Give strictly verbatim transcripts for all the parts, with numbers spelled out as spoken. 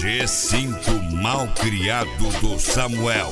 G cinco mal criado do Samuel.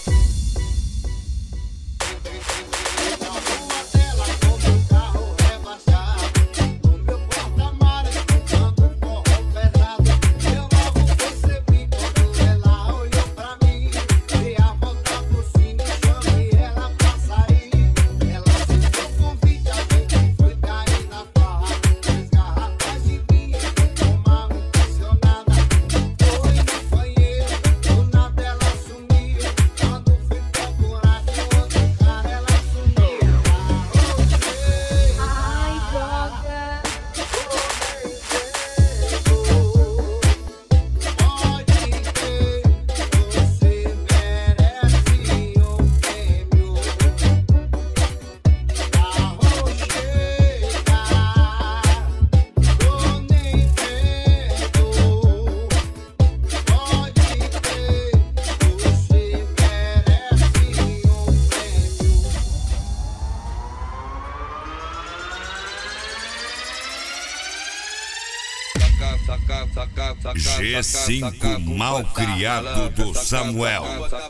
G cinco mal criado do Samuel.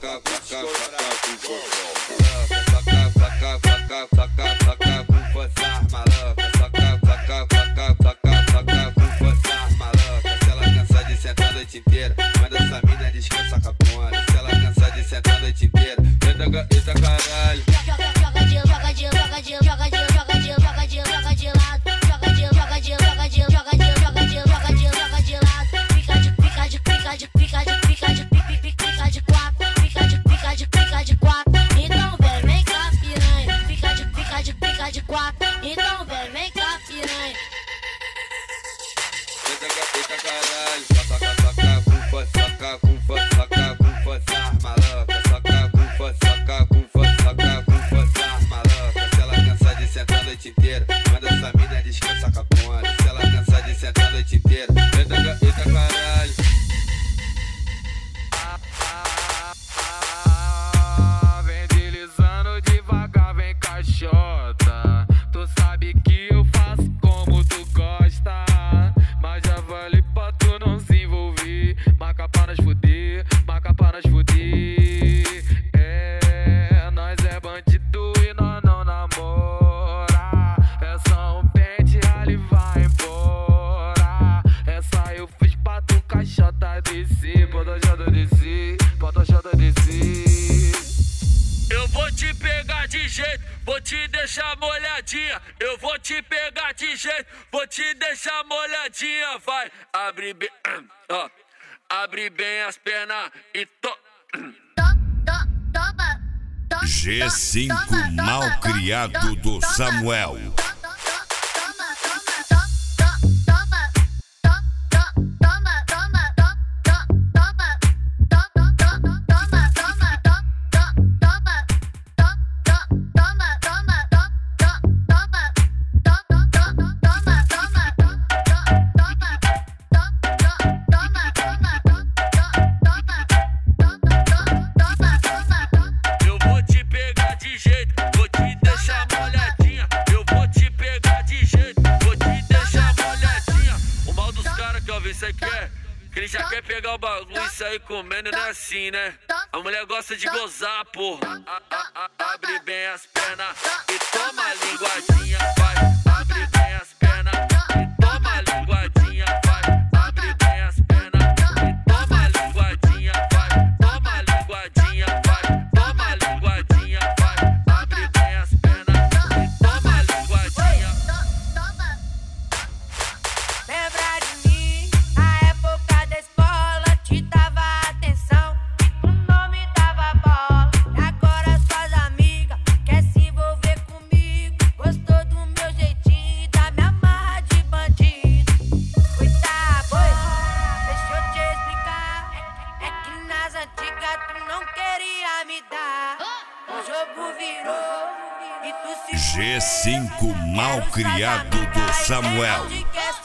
Inteira, manda essa mina descansa com a cona. Se ela cansa de sentar a noite inteira, eita, eita caralho. Joga de, joga de, joga de, joga de, joga de, joga de, joga de lado. Joga de, joga de, joga de, joga de, joga de, joga de, joga de lado. Fica de, fica de, fica de, fica de, fica de, fica de quatro. Fica de, fica de, fica de quatro. Então vem, vem cá, piranha. Fica de, fica de, fica de quatro. Então vem, vem cá, piranha. Eita caralho, saca, saca, cufa, saca, cufa, saca, cufa, maluca, saca, cufa, saca, cufa, saca, cufa, maluca. Se ela cansa de sentar a noite inteira, manda essa mina descansa com a cona. Se ela cansa de sentar a noite inteira, eita, eita caralho. Vem deslizando devagar, vem caixota. Tu sabe que eu faço como tu gosta. Mas já vale pra tu não se envolver. Marca pra nós fuder, marca pra nós fuder. É, nós é bandido e nós não namora. É só um pente, ali vai embora. Essa eu fiz pra tu caixota descer. Bota a jota descer, bota a jota descer. Eu vou te pegar de jeito, vou te deixar molhadinha. Eu vou te pegar de jeito, vou te deixar molhadinha. Vai, abre bem, ó, abre bem as pernas e to. G cinco mal criado do Samuel. Isso aqui é, que ele já quer pegar o bagulho e sair comendo, não é assim, né? A mulher gosta de gozar, porra. A, a, a, abre bem as pernas e toma a linguadinha, vai. Abre bem as pernas e toma a linguadinha, vai. Abre bem as pernas e toma a linguadinha, vai. Toma a linguadinha, vai. Toma a linguadinha, vai. Abre bem as pernas e toma a linguadinha. Lembra de mim? Na época da escola te dava atenção e tu não me dava bola. E agora suas amigas quer se envolver comigo. Gostou do meu jeitinho e da minha marra de bandido. Cuidado, boi, deixa eu te explicar. É, é que nas antigas tu não queria me dar. O jogo virou e tu se G cinco mal criado do Samuel. quer